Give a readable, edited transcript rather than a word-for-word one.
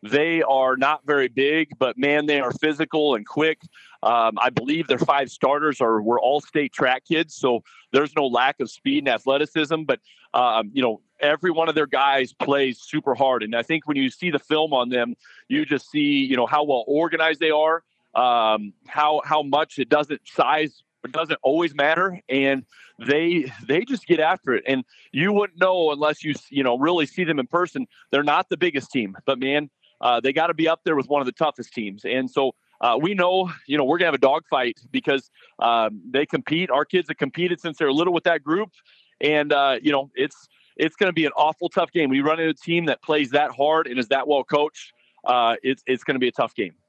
They are not very big, but man, they are physical and quick. I believe their 5 starters were all state track kids, so there's no lack of speed and athleticism. But every one of their guys plays super hard, and I think when you see the film on them, you just see how well organized they are, how much it doesn't always matter, and they just get after it. And you wouldn't know unless you really see them in person. They're not the biggest team, but man, they got to be up there with one of the toughest teams. And so we know, we're gonna have a dogfight because they compete. Our kids have competed since they were little with that group, and it's going to be an awful tough game. We run into a team that plays that hard and is that well coached. It's going to be a tough game.